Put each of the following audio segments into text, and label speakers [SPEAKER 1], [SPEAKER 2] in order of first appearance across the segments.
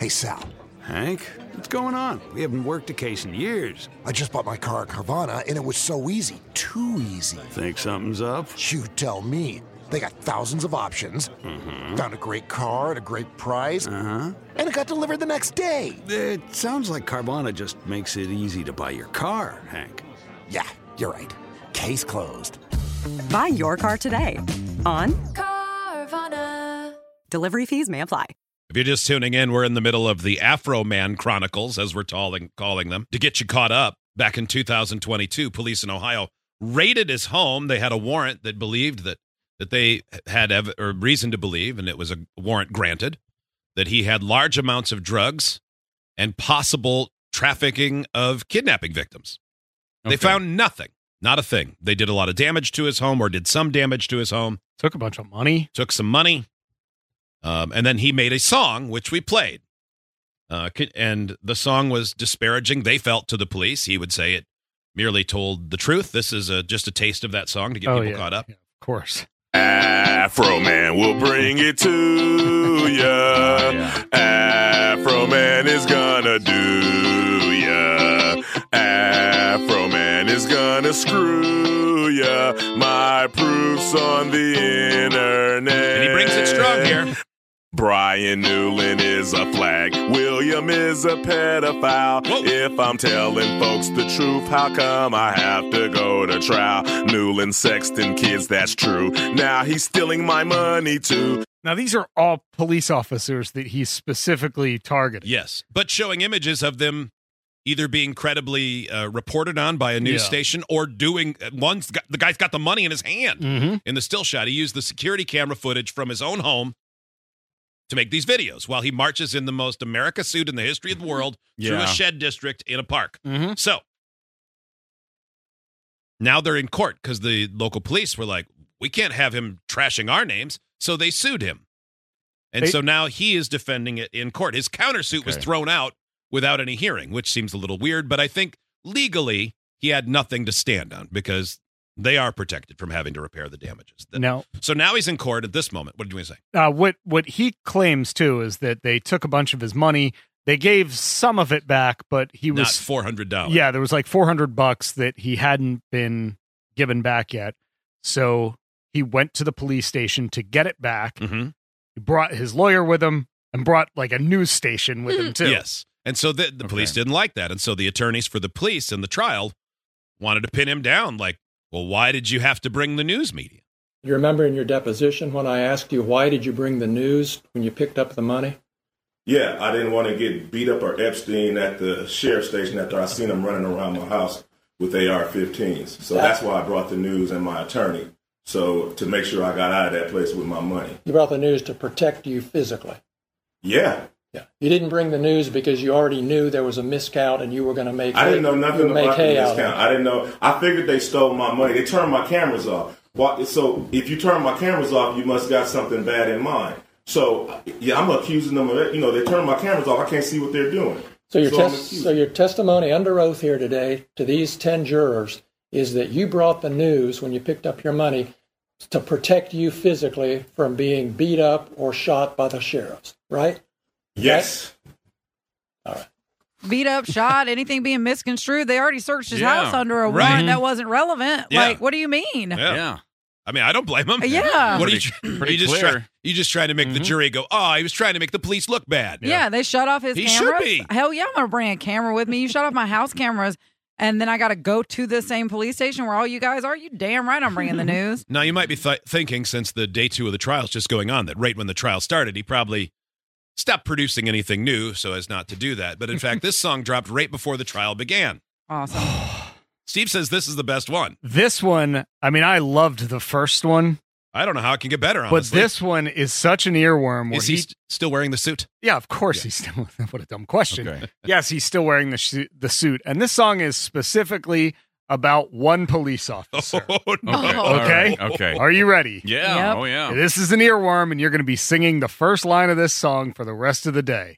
[SPEAKER 1] Hey, Sal.
[SPEAKER 2] Hank, what's going on? We haven't worked a case in years.
[SPEAKER 1] I just bought my car at Carvana, and it was so easy. Too easy.
[SPEAKER 2] Think something's up?
[SPEAKER 1] You tell me. They got thousands of options. Found a great car at a great price. And it got delivered the next day.
[SPEAKER 2] It sounds like Carvana just makes it easy to buy your car, Hank.
[SPEAKER 1] Yeah, you're right. Case closed.
[SPEAKER 3] Buy your car today on
[SPEAKER 4] Carvana.
[SPEAKER 3] Delivery fees may apply.
[SPEAKER 5] If you're just tuning in, we're in the middle of the Afro Man Chronicles, as we're calling them. To get you caught up, back in 2022, police in Ohio raided his home. They had a warrant that believed that they had reason to believe, and it was a warrant granted, that he had large amounts of drugs and possible trafficking of kidnapping victims. They found nothing, not a thing. They did a lot of damage to his home, or did some damage to his home.
[SPEAKER 6] Took a bunch of money.
[SPEAKER 5] Took some money. And then he made a song, which we played. And the song was disparaging, they felt, to the police. He would say it merely told the truth. This is just a taste of that song to get people caught up.
[SPEAKER 6] Yeah, of course.
[SPEAKER 7] Afro Man will bring it to ya. Afro Man is gonna do ya. Afro Man is gonna screw ya. My proof's on the internet.
[SPEAKER 5] And he brings it strong here.
[SPEAKER 7] Brian Newland is a flag. William is a pedophile.
[SPEAKER 5] Whoa.
[SPEAKER 7] If I'm telling folks the truth, how come I have to go to trial? Newland sexting kids, that's true. Now he's stealing my money too.
[SPEAKER 6] Now, these are all police officers that he's specifically targeted.
[SPEAKER 5] Yes, but showing images of them either being credibly reported on by a news station or doing the guy's got the money in his hand. In the still shot, he used the security camera footage from his own home to make these videos while he marches in the most America suit in the history of the world through a shed district in a park. So now they're in court because the local police were like, we can't have him trashing our names. So they sued him. And so now he is defending it in court. His countersuit was thrown out without any hearing, which seems a little weird. But I think legally he had nothing to stand on because they are protected from having to repair the damages. So now he's in court at this moment. What did you want to say?
[SPEAKER 6] What he claims, too, is that they took a bunch of his money. They gave some of it back, but he was...
[SPEAKER 5] Not $400.
[SPEAKER 6] Yeah, there was like $400 that he hadn't been given back yet. So he went to the police station to get it back. He brought his lawyer with him and brought like a news station with him, too.
[SPEAKER 5] Yes. And so the police didn't like that. And so the attorneys for the police in the trial wanted to pin him down like, well, why did you have to bring the news media?
[SPEAKER 8] You remember in your deposition when I asked you, why did you bring the news when you picked up the money?
[SPEAKER 7] Yeah, I didn't want to get beat up or Epstein at the sheriff's station after I seen him running around my house with AR-15s. So that's why I brought the news and my attorney. So to make sure I got out of that place with my money.
[SPEAKER 8] You brought the news to protect you physically.
[SPEAKER 7] Yeah.
[SPEAKER 8] Yeah. You didn't bring the news because you already knew there was a miscount and you were going to make
[SPEAKER 7] I didn't know nothing about the
[SPEAKER 8] miscount.
[SPEAKER 7] I didn't know. I figured they stole my money. They turned my cameras off. So if you turn my cameras off, you must got something bad in mind. So, yeah, I'm accusing them of it. You know, they turned my cameras off. I can't see what they're doing.
[SPEAKER 8] So your testimony under oath here today to these 10 jurors is that you brought the news when you picked up your money to protect you physically from being beat up or shot by the sheriffs, right?
[SPEAKER 7] Yes.
[SPEAKER 8] All right.
[SPEAKER 4] Beat up, shot, anything being misconstrued. They already searched his house under a warrant that wasn't relevant.
[SPEAKER 5] Yeah.
[SPEAKER 4] Like, what do you mean?
[SPEAKER 5] Yeah. I mean, I don't blame him.
[SPEAKER 4] Yeah.
[SPEAKER 5] What are you just trying to make the jury go, oh, he was trying to make the police look bad.
[SPEAKER 4] Yeah, they shut off his
[SPEAKER 5] He
[SPEAKER 4] cameras.
[SPEAKER 5] should be.
[SPEAKER 4] Hell yeah, I'm going to bring a camera with me. You shut off my house cameras, and then I got to go to the same police station where all you guys are. You damn right I'm bringing the news.
[SPEAKER 5] Now, you might be thinking, since the day 2 of the trial is just going on, that right when the trial started, he probably stopped producing anything new so as not to do that. But in fact, this song dropped right before the trial began.
[SPEAKER 4] Awesome.
[SPEAKER 5] Steve says this is the best one.
[SPEAKER 6] This one, I mean, I loved the first one.
[SPEAKER 5] I don't know how it can get better, honestly.
[SPEAKER 6] But this one is such an earworm.
[SPEAKER 5] Is he still wearing the suit?
[SPEAKER 6] Yeah, of course he's still. What a dumb question. Okay. Yes, he's still wearing the suit. And this song is specifically about one police officer.
[SPEAKER 5] Oh, no.
[SPEAKER 6] Okay?
[SPEAKER 9] Okay.
[SPEAKER 6] Are you ready?
[SPEAKER 9] Yeah.
[SPEAKER 4] Yep.
[SPEAKER 9] Oh, yeah.
[SPEAKER 6] This is an earworm, and you're going to be singing the first line of this song for the rest of the day.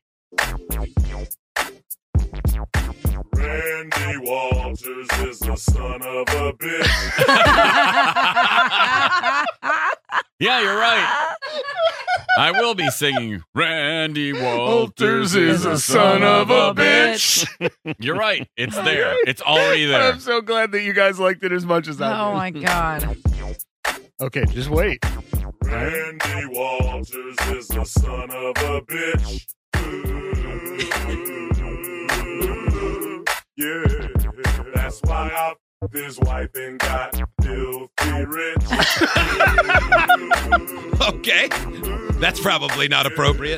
[SPEAKER 7] Randy Walters is the son of a bitch.
[SPEAKER 9] Yeah, you're right. I will be singing, Randy Walters is a son of a bitch. You're right. It's there. It's already there.
[SPEAKER 6] I'm so glad that you guys liked it as much as I did.
[SPEAKER 4] Oh, my God.
[SPEAKER 6] Okay, just wait.
[SPEAKER 10] Randy Walters is a son of a bitch. Yeah, that's why I his wife and got filthy rich.
[SPEAKER 5] Okay. That's probably not appropriate.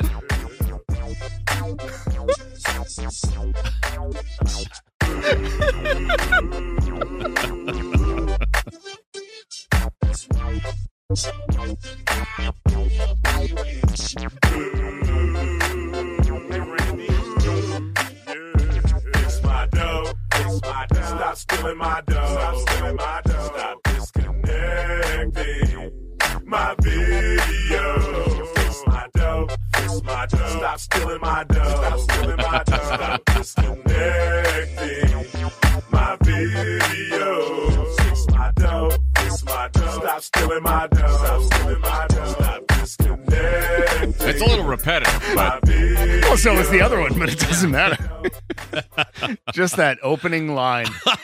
[SPEAKER 10] Stop stealing my dough. Stop stealing my dough. Stop disconnecting my video. Fix my dough. Fix my dough. Stop stealing my dough. Stop stealing my dough. Stop disconnecting my video. Fix my dough. Fix my dough. Stop stealing my dough. Stop stealing my dough. Stop disconnecting.
[SPEAKER 9] It's a little repetitive, but
[SPEAKER 6] Well, so is the other one, but it doesn't matter. Just that opening line.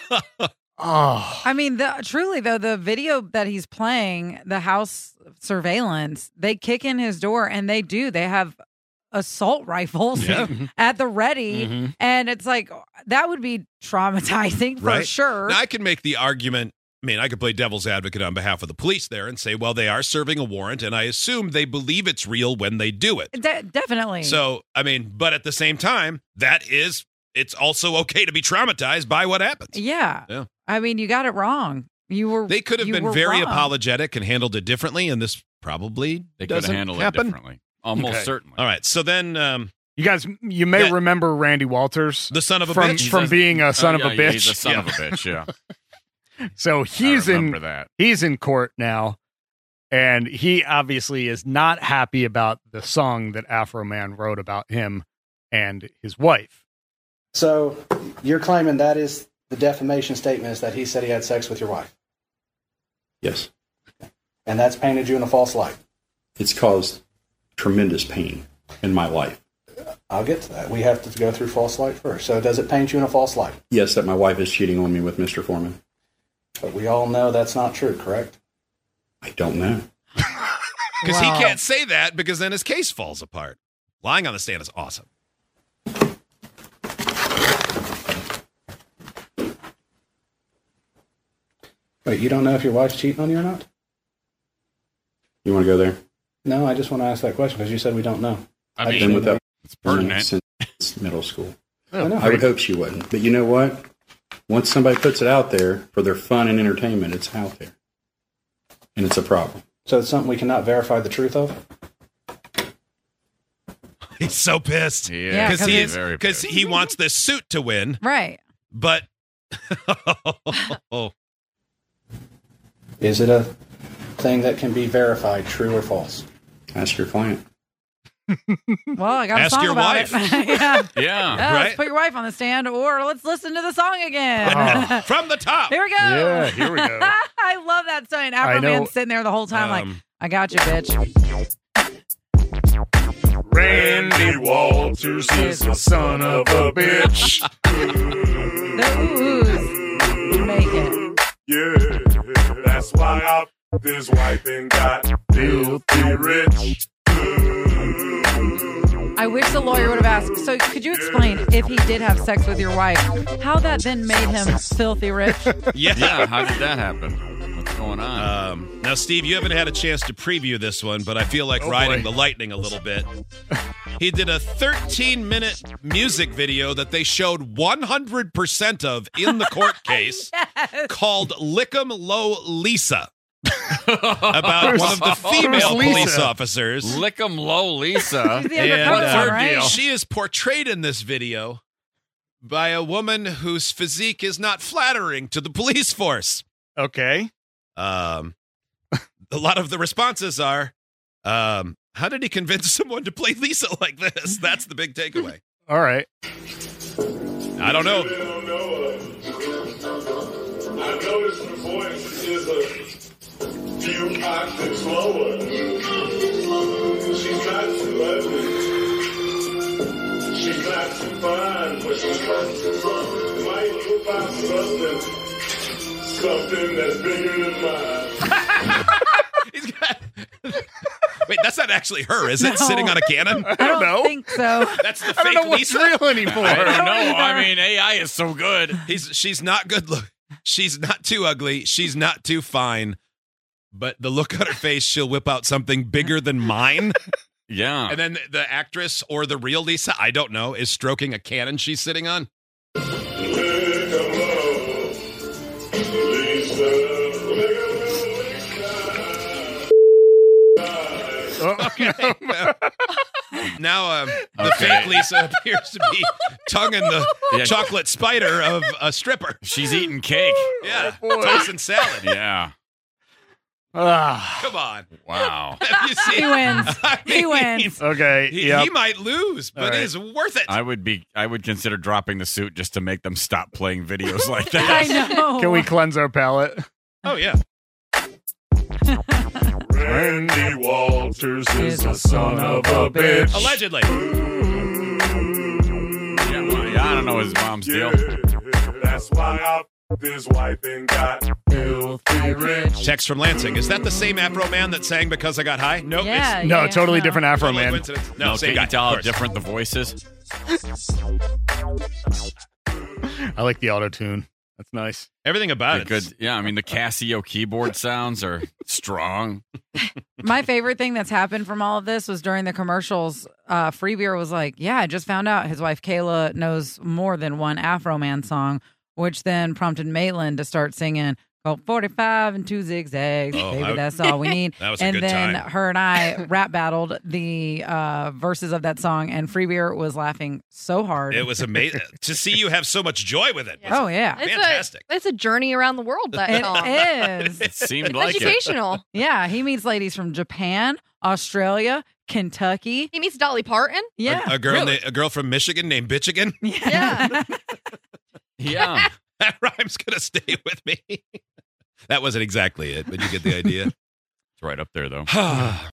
[SPEAKER 6] Oh,
[SPEAKER 4] I mean, truly, though, the video that he's playing, the house surveillance, they kick in his door and they have assault rifles at the ready. And it's like, that would be traumatizing for sure.
[SPEAKER 5] Now, I can make the argument. I mean, I could play devil's advocate on behalf of the police there and say, well, they are serving a warrant, and I assume they believe it's real when they do it.
[SPEAKER 4] Definitely.
[SPEAKER 5] So, I mean, but at the same time, it's also okay to be traumatized by what happens.
[SPEAKER 4] Yeah. I mean, you got it wrong. They could have been very apologetic and handled it differently, and this probably
[SPEAKER 9] they could have handled it differently. Almost certainly.
[SPEAKER 5] All right. So then,
[SPEAKER 6] you guys, you may remember Randy Walters,
[SPEAKER 5] the son of a bitch,
[SPEAKER 6] from being a son of a bitch.
[SPEAKER 9] He's a son of a bitch. Yeah.
[SPEAKER 6] So he's in court now, and he obviously is not happy about the song that Afro Man wrote about him and his wife.
[SPEAKER 11] So you're claiming that is the defamation statement, is that he said he had sex with your wife?
[SPEAKER 12] Yes.
[SPEAKER 11] And that's painted you in a false light?
[SPEAKER 12] It's caused tremendous pain in my life.
[SPEAKER 11] I'll get to that. We have to go through false light first. So does it paint you in a false light?
[SPEAKER 12] Yes, that my wife is cheating on me with Mr. Foreman.
[SPEAKER 11] But we all know that's not true, correct?
[SPEAKER 12] I don't know.
[SPEAKER 5] Because he can't say that because then his case falls apart. Lying on the stand is awesome.
[SPEAKER 11] Wait, you don't know if your wife's cheating on you or not?
[SPEAKER 12] You want to go there?
[SPEAKER 11] No, I just want to ask that question because you said we don't know.
[SPEAKER 9] I mean,
[SPEAKER 12] with that
[SPEAKER 9] it's pertinent.
[SPEAKER 12] Since middle school. I would hope she wouldn't. But you know what? Once somebody puts it out there for their fun and entertainment, it's out there. And it's a problem.
[SPEAKER 11] So it's something we cannot verify the truth of?
[SPEAKER 5] He's so pissed.
[SPEAKER 9] Yeah,
[SPEAKER 5] because he wants this suit to win.
[SPEAKER 4] Right.
[SPEAKER 5] But
[SPEAKER 11] is it a thing that can be verified, true or false?
[SPEAKER 12] Ask your client.
[SPEAKER 4] Well, I got a
[SPEAKER 5] Ask
[SPEAKER 4] song
[SPEAKER 5] your
[SPEAKER 4] about
[SPEAKER 5] wife.
[SPEAKER 4] it.
[SPEAKER 9] Yeah,
[SPEAKER 4] Let's put your wife on the stand, or let's listen to the song again.
[SPEAKER 5] From the top.
[SPEAKER 4] Here we go.
[SPEAKER 6] Yeah, here we go.
[SPEAKER 4] I love that song. Afro Man's sitting there the whole time like, I got you, bitch.
[SPEAKER 10] Randy Walters is a son of a bitch.
[SPEAKER 4] The ooze make it.
[SPEAKER 10] Yeah, that's why I his wife and got filthy rich.
[SPEAKER 4] I wish the lawyer would have asked, so could you explain, if he did have sex with your wife, how that then made him filthy rich?
[SPEAKER 9] Yeah, how did that happen? What's going on?
[SPEAKER 5] Now, Steve, you haven't had a chance to preview this one, but I feel like riding the lightning a little bit. He did a 13-minute music video that they showed 100% of in the court case called Lick 'em Low Lisa. About one of the female police officers.
[SPEAKER 9] Lick 'em Low Lisa.
[SPEAKER 4] She's the undercover one, right?
[SPEAKER 5] She is portrayed in this video by a woman whose physique is not flattering to the police force.
[SPEAKER 6] Okay.
[SPEAKER 5] A lot of the responses are, how did he convince someone to play Lisa like this? That's the big takeaway.
[SPEAKER 6] All right.
[SPEAKER 5] I don't know.
[SPEAKER 10] I noticed her voice is few octaves lower. She's not too ugly. She's not too fine, but she might whip out something that's bigger than mine.
[SPEAKER 5] He's got. Wait, that's not actually her, is it?
[SPEAKER 4] No.
[SPEAKER 5] Sitting on a cannon?
[SPEAKER 4] I don't
[SPEAKER 6] know.
[SPEAKER 4] think so.
[SPEAKER 5] That's the
[SPEAKER 6] I don't
[SPEAKER 5] fake
[SPEAKER 6] know what's
[SPEAKER 5] Lisa.
[SPEAKER 6] real anymore.
[SPEAKER 9] I don't know.
[SPEAKER 4] either.
[SPEAKER 9] I mean, AI is so good.
[SPEAKER 5] She's not good look. She's not too ugly. She's not too fine. But the look on her face, she'll whip out something bigger than mine.
[SPEAKER 9] Yeah.
[SPEAKER 5] And then the actress or the real Lisa, I don't know, is stroking a cannon she's sitting on. Now the fake Lisa appears to be tonguing the chocolate spider of a stripper.
[SPEAKER 9] She's eating cake.
[SPEAKER 5] Yeah, tossing salad.
[SPEAKER 9] Yeah.
[SPEAKER 5] Come on.
[SPEAKER 9] Wow.
[SPEAKER 5] Have you seen?
[SPEAKER 4] He wins.
[SPEAKER 5] I
[SPEAKER 4] He
[SPEAKER 5] mean,
[SPEAKER 4] wins.
[SPEAKER 6] Okay.
[SPEAKER 5] He might lose, but
[SPEAKER 6] All right.
[SPEAKER 5] it's worth it.
[SPEAKER 9] I would consider dropping the suit just to make them stop playing videos like that.
[SPEAKER 4] I know.
[SPEAKER 6] Can we cleanse our palate?
[SPEAKER 5] Oh yeah.
[SPEAKER 10] Randy Walters is a son of a bitch.
[SPEAKER 5] Allegedly.
[SPEAKER 9] Yeah, I don't know his mom's deal.
[SPEAKER 10] That's why I his wife and got filthy rich.
[SPEAKER 5] Text from Lansing. Is that the same Afro man that sang Because I Got High? Nope.
[SPEAKER 4] Yeah,
[SPEAKER 5] it's
[SPEAKER 6] No, totally different Afro
[SPEAKER 5] totally
[SPEAKER 6] man.
[SPEAKER 5] coincidence.
[SPEAKER 9] No,
[SPEAKER 5] No, same
[SPEAKER 9] can
[SPEAKER 5] guy.
[SPEAKER 9] you tell
[SPEAKER 5] of
[SPEAKER 9] how
[SPEAKER 5] course.
[SPEAKER 9] different the voice is?
[SPEAKER 6] I like the auto tune. That's nice.
[SPEAKER 5] Everything about it.
[SPEAKER 9] Good. Yeah, I mean the Casio keyboard sounds are strong.
[SPEAKER 4] My favorite thing that's happened from all of this was during the commercials. Free Beer was like, "Yeah, I just found out his wife Kayla knows more than one Afro Man song," which then prompted Maitland to start singing "Colt 45 and 2 zigzags,
[SPEAKER 5] Oh,
[SPEAKER 4] baby, that's all we need."
[SPEAKER 5] That was a
[SPEAKER 4] and
[SPEAKER 5] good
[SPEAKER 4] then
[SPEAKER 5] time.
[SPEAKER 4] her and I rap battled the verses of that song, and Free Beer was laughing so hard.
[SPEAKER 5] It was amazing to see you have so much joy with it.
[SPEAKER 4] Oh yeah,
[SPEAKER 5] Fantastic.
[SPEAKER 13] It's a journey around the world. That
[SPEAKER 4] it
[SPEAKER 13] song.
[SPEAKER 4] is.
[SPEAKER 9] It seemed
[SPEAKER 13] It's
[SPEAKER 9] like it.
[SPEAKER 13] educational.
[SPEAKER 4] Yeah, he meets ladies from Japan, Australia, Kentucky.
[SPEAKER 13] He meets Dolly Parton.
[SPEAKER 4] Yeah,
[SPEAKER 5] A girl,
[SPEAKER 4] really.
[SPEAKER 5] a girl from Michigan named Bitchigan.
[SPEAKER 13] Yeah.
[SPEAKER 9] Yeah.
[SPEAKER 5] That rhyme's gonna stay with me. That wasn't exactly it, but you get the idea.
[SPEAKER 9] It's right up there though.